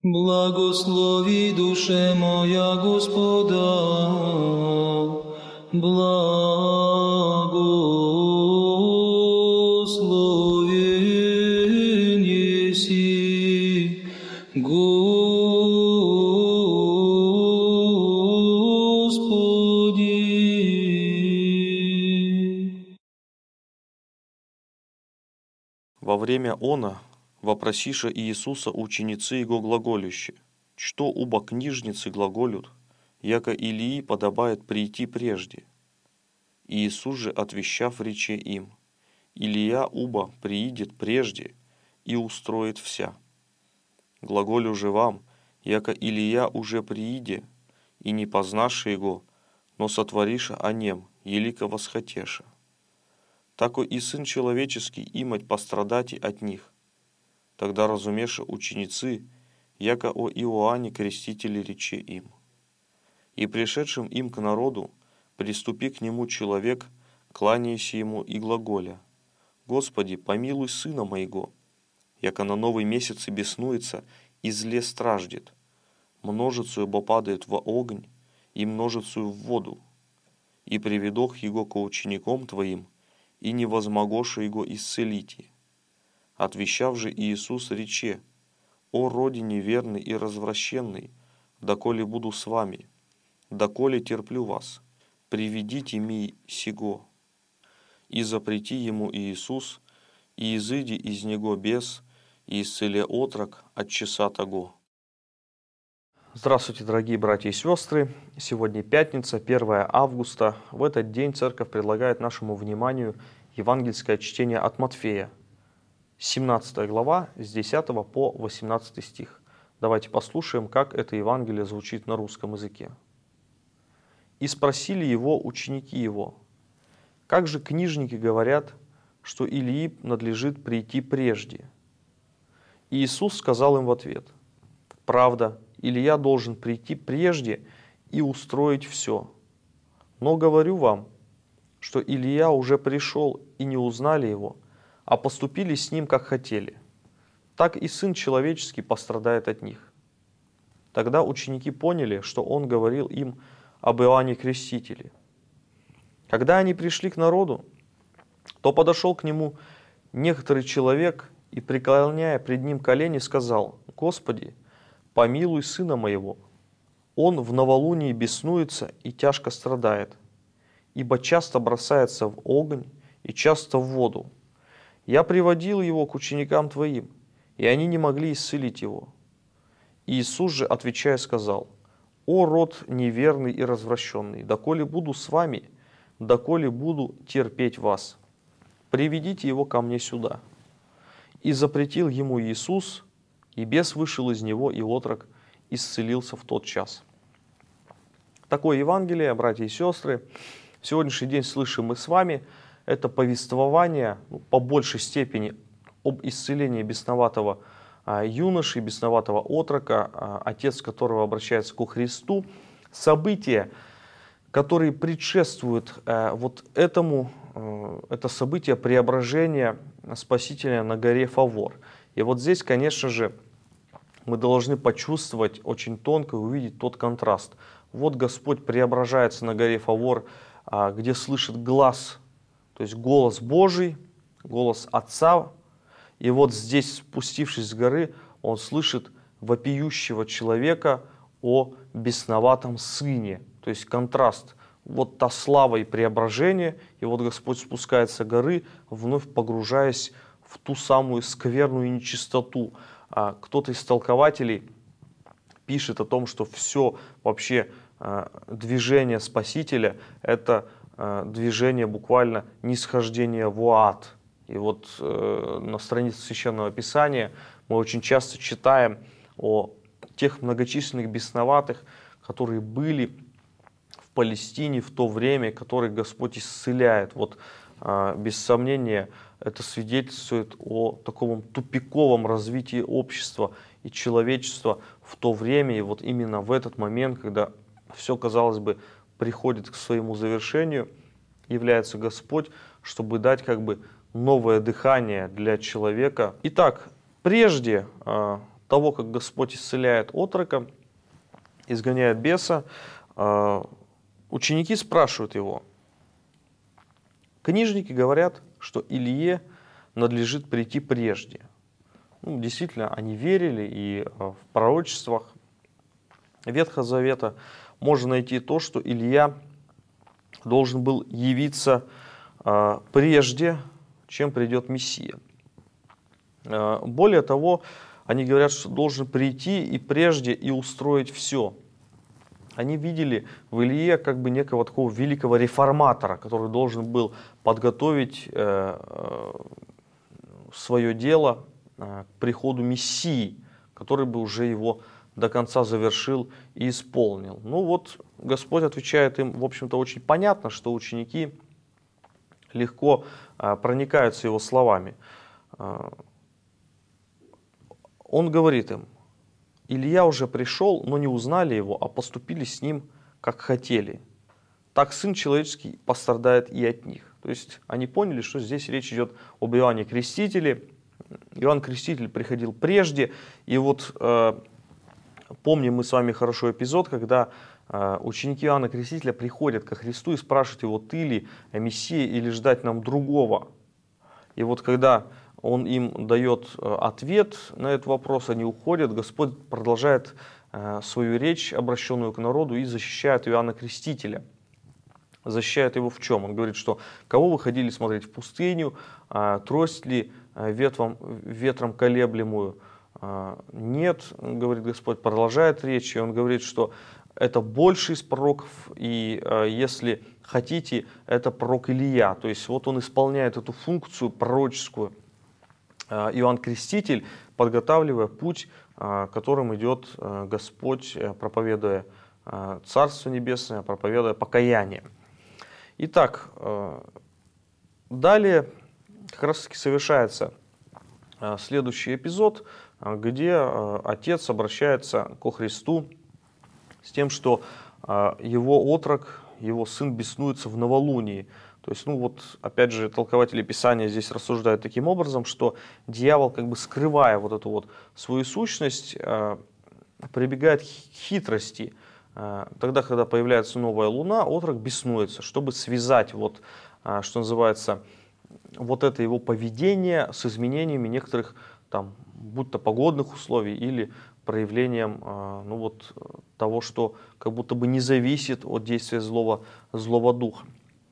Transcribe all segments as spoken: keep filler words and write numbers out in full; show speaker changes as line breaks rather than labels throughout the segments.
Благослови, душе моя, Господа, благословен еси, Господи.
Во время она вопросиша Иисуса ученицы Его глаголюще, что уба книжницы глаголют, яко Илии подобает прийти прежде. Иисус же, отвещав, рече им, Илия уба приидет прежде и устроит вся. Глаголю же вам, яко Илия уже прииде, и не познаше его, но сотвориша о нем, елико восхотеша. Тако и Сын Человеческий имать пострадати от них. Тогда разумеша ученицы, яко о Иоанне Крестителе рече им. И пришедшим им к народу, приступи к нему человек, кланяйся ему и глаголя: Господи, помилуй сына моего, яко на новый месяц и беснуется, и зле страждет, множицею бо падает во огонь, и множицею в воду. И приведох его ко ученикам твоим, и не возмогоша его исцелите. Отвещав же Иисус рече: «О роде неверный и развращенный, доколе буду с вами, доколе терплю вас, приведите ми сего». И запрети ему Иисус, и изыди из него бес, и исцеле отрок от часа того.
Здравствуйте, дорогие братья и сестры! Сегодня пятница, первое августа. В этот день Церковь предлагает нашему вниманию евангельское чтение от Матфея, семнадцатая глава, с десятого по восемнадцатый стих. Давайте послушаем, как это Евангелие звучит на русском языке. «И спросили его ученики его: как же книжники говорят, что Илии надлежит прийти прежде? И Иисус сказал им в ответ: правда, Илия должен прийти прежде и устроить все. Но говорю вам, что Илия уже пришел, и не узнали его, а поступили с ним, как хотели. Так и Сын Человеческий пострадает от них». Тогда ученики поняли, что он говорил им об Иоанне Крестителе. Когда они пришли к народу, то подошел к нему некоторый человек и, преклоняя пред ним колени, сказал: «Господи, помилуй сына моего. Он в новолунии беснуется и тяжко страдает, ибо часто бросается в огонь и часто в воду. Я приводил его к ученикам твоим, и они не могли исцелить его». Иисус же, отвечая, сказал: «О род неверный и развращенный, доколе буду с вами, доколе буду терпеть вас, приведите его ко мне сюда». И запретил ему Иисус, и бес вышел из него, и отрок исцелился в тот час. Такое Евангелие, братья и сестры, в сегодняшний день слышим мы с вами. Это повествование, ну, по большей степени, об исцелении бесноватого а, юноши, бесноватого отрока, а, отец которого обращается ко Христу. События, которые предшествуют а, вот этому, а, это событие преображения Спасителя на горе Фавор. И вот здесь, конечно же, мы должны почувствовать очень тонко и увидеть тот контраст. Вот Господь преображается на горе Фавор, а, где слышит глаз, то есть голос Божий, голос Отца. И вот здесь, спустившись с горы, он слышит вопиющего человека о бесноватом сыне. То есть контраст. Вот та слава и преображение, и вот Господь спускается с горы, вновь погружаясь в ту самую скверную нечистоту. А кто-то из толкователей пишет о том, что все вообще движение Спасителя – это движение буквально нисхождение в ад. И вот э, на странице Священного Писания мы очень часто читаем о тех многочисленных бесноватых, которые были в Палестине в то время, которых Господь исцеляет. Вот э, без сомнения это свидетельствует о таком тупиковом развитии общества и человечества в то время. И вот именно в этот момент, когда все, казалось бы, приходит к своему завершению, является Господь, чтобы дать как бы новое дыхание для человека. Итак, прежде э, того, как Господь исцеляет отрока, изгоняет беса, ученики спрашивают его. Книжники говорят, что Илие надлежит прийти прежде. Ну, действительно, они верили, и в пророчествах Ветхого Завета можно найти то, что Илия должен был явиться прежде, чем придет Мессия. Более того, они говорят, что должен прийти и прежде и устроить все. Они видели в Илие как бы некого такого великого реформатора, который должен был подготовить свое дело к приходу Мессии, который бы уже его до конца завершил и исполнил. Ну вот Господь отвечает им, в общем-то, очень понятно, что ученики легко проникаются его словами. Он говорит им: Илия уже пришел, но не узнали его, а поступили с ним, как хотели. Так Сын Человеческий пострадает и от них. То есть они поняли, что здесь речь идет об Иоанне Крестителе. Иоанн Креститель приходил прежде. И вот э, помним мы с вами хорошо эпизод, когда э, ученики Иоанна Крестителя приходят ко Христу и спрашивают его: ты ли Мессия или ждать нам другого? И вот когда он им дает ответ на этот вопрос, они уходят, Господь продолжает свою речь, обращенную к народу, и защищает Иоанна Крестителя. Защищает его в чем? Он говорит, что кого вы ходили смотреть в пустыню, трость ли ветвом, ветром колеблемую? Нет, говорит Господь, продолжает речь, и он говорит, что это больше из пророков, и если хотите, это пророк Илия. То есть вот он исполняет эту функцию пророческую. Иоанн Креститель, подготавливая путь, которым идет Господь, проповедуя Царство Небесное, проповедуя покаяние. Итак, далее как раз таки совершается следующий эпизод, где отец обращается ко Христу с тем, что его отрок, его сын беснуется в новолунии. То есть, ну вот, опять же, толкователи Писания здесь рассуждают таким образом, что дьявол, как бы скрывая вот эту вот свою сущность, э, прибегает к хитрости. Э, тогда, когда появляется новая луна, отрок беснуется, чтобы связать, вот, э, что называется, вот это его поведение с изменениями некоторых, там, будь то погодных условий или проявлением э, ну вот, того, что как будто бы не зависит от действия злого, злого духа.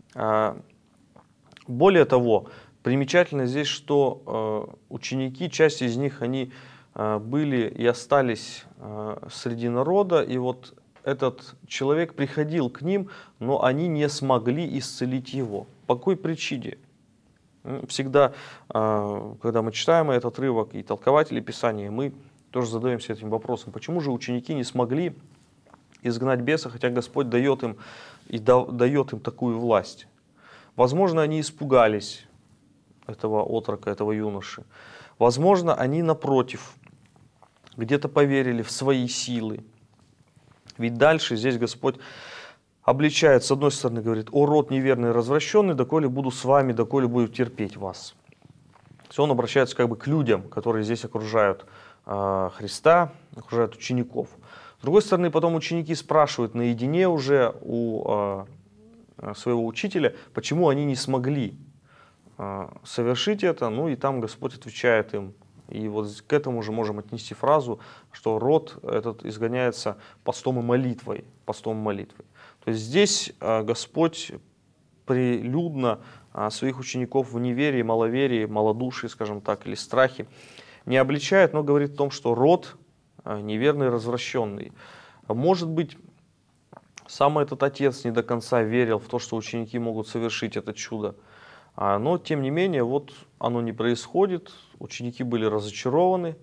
Более того, примечательно здесь, что ученики, часть из них, они были и остались среди народа, и вот этот человек приходил к ним, но они не смогли исцелить его. По какой причине? Всегда, когда мы читаем этот отрывок и толкователи Писания, мы тоже задаемся этим вопросом, почему же ученики не смогли изгнать беса, хотя Господь дает им и дает им такую власть. Возможно, они испугались этого отрока, этого юноши. Возможно, они, напротив, где-то поверили в свои силы. Ведь дальше здесь Господь обличает, с одной стороны, говорит: «О род неверный и развращенный, доколе буду с вами, доколе буду терпеть вас». То есть он обращается как бы к людям, которые здесь окружают э, Христа, окружают учеников. С другой стороны, потом ученики спрашивают наедине уже у э, своего учителя, почему они не смогли э, совершить это. Ну и там Господь отвечает им. И вот к этому же можем отнести фразу, что род этот изгоняется постом и молитвой. Постом и молитвой. То есть здесь э, Господь прилюдно э, своих учеников в неверии, маловерии, малодушии, скажем так, или страхе не обличает, но говорит о том, что род неверный, развращенный. Может быть, сам этот отец не до конца верил в то, что ученики могут совершить это чудо. Но, тем не менее, вот оно не происходит. Ученики были разочарованы.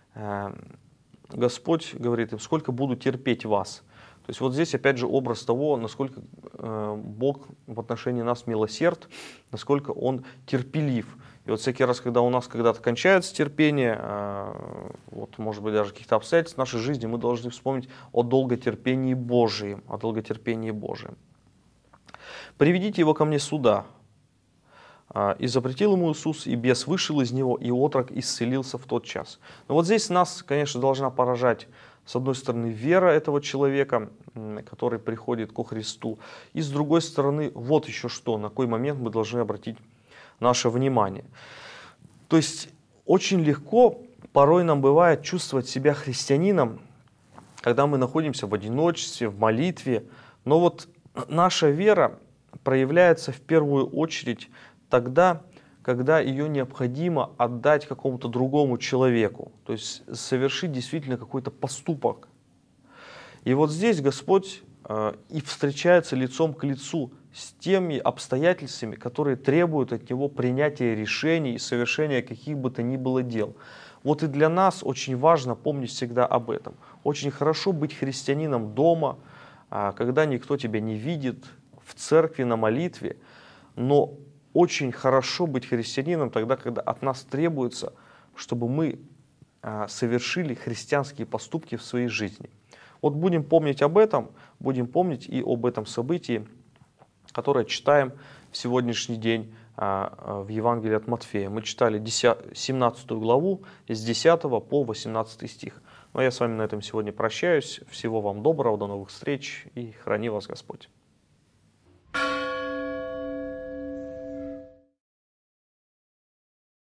Господь говорит им: сколько буду терпеть вас. То есть вот здесь опять же образ того, насколько Бог в отношении нас милосерд, насколько Он терпелив. И вот всякий раз, когда у нас когда-то кончается терпение, вот, может быть, даже каких-то обстоятельств в нашей жизни, мы должны вспомнить о долготерпении Божьем, о долготерпении Божьем. «Приведите его ко мне сюда». И запретил ему Иисус, и бес вышел из него, и отрок исцелился в тот час. Но вот здесь нас, конечно, должна поражать, с одной стороны, вера этого человека, который приходит ко Христу, и с другой стороны, вот еще что, на какой момент мы должны обратить наше внимание. То есть очень легко порой нам бывает чувствовать себя христианином, когда мы находимся в одиночестве, в молитве, но вот наша вера проявляется в первую очередь тогда, когда ее необходимо отдать какому-то другому человеку, то есть совершить действительно какой-то поступок. И вот здесь Господь э, и встречается лицом к лицу с теми обстоятельствами, которые требуют от Него принятия решений и совершения каких бы то ни было дел. Вот и для нас очень важно помнить всегда об этом. Очень хорошо быть христианином дома, э, когда никто тебя не видит, в церкви, на молитве, но очень хорошо быть христианином тогда, когда от нас требуется, чтобы мы а, совершили христианские поступки в своей жизни. Вот будем помнить об этом, будем помнить и об этом событии, которое читаем в сегодняшний день а, в Евангелии от Матфея. Мы читали семнадцатую главу с десятого по восемнадцатый стих. Но я с вами на этом сегодня прощаюсь. Всего вам доброго, до новых встреч и храни вас Господь.